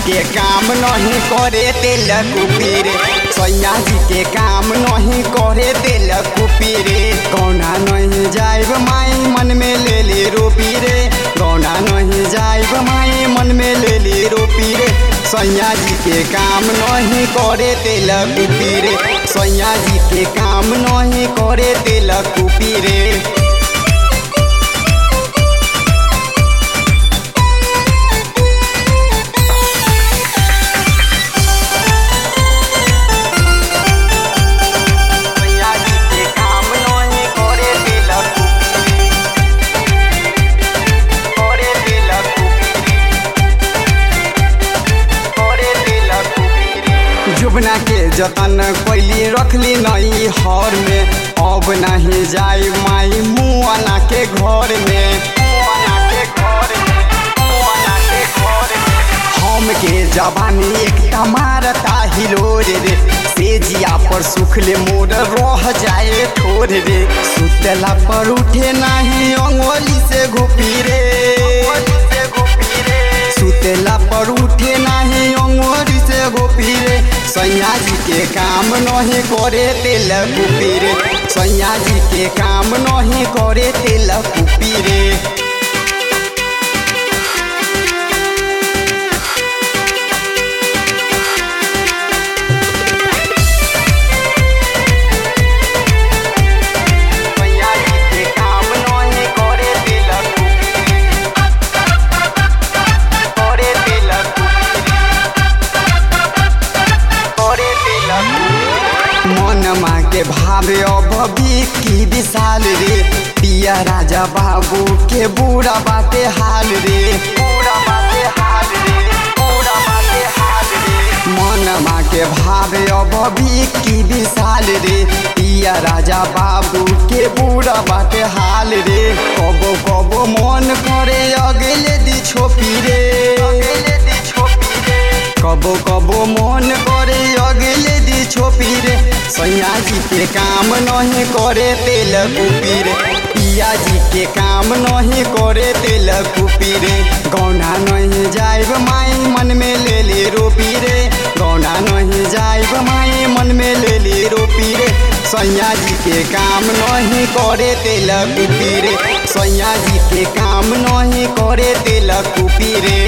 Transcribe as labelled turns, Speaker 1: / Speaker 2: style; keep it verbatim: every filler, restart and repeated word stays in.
Speaker 1: के काम नहीं करे तेल कुपी रे, सैया जी के काम नहीं करे तेल कुपी रे। गौना नहीं जाइब माई मन में ले ले रोपी रे, गौना नहीं जाइब माई मन में ले ले रोपी रे। सैया जी के काम नहीं करे तेल कुपी रे, सैया जी के काम नहीं करे तेल कुपी रे। जुबना के जतन कैली रखली नई हर में, अब नहीं जाई माई मुआना के घर में। हम के जवानी एक मारता हिलोर रे, सेजिया पर सुखले मोर रह जाए ठोर रे। सुतला पर उठे नहीं अंगोली से घुपी रे, सुतला पर उठे नहीं अंगोली से घुपी रे। सैया जी के काम नहीं करे तेल कुपी रे, सैया जी के काम नहीं करे तेल कुपी रे। मनमा के भावे अब की विशाल रे, पिया राजा बाबू के बूढ़ा बाटे हाल रे, बूढ़ा बाटे हाल रे, बूढ़ा बाटे हाल रे। मनमा के भावे अब की विशाल रे, पिया राजा बाबू के बूढ़ा बाटे हाल रे। कबो कबो मन करे अगले दी छोपी रे, अगले दी छोपी रे। कबो कबो मन करे अगले दी छोपी रे। सैया जी के काम नहीं करे तेल कुपी रे, पिया जी के काम नहीं करे तेल कुपी रे। गौना नहीं जाइब माई मन में ले ले रोपी रे, गौना नहीं जाइब माई मन में ले ले रोपी रे। सैया जी के काम नहीं करे तेल कुपी रे, सैया जी के काम नहीं करे तेल कुपी रे।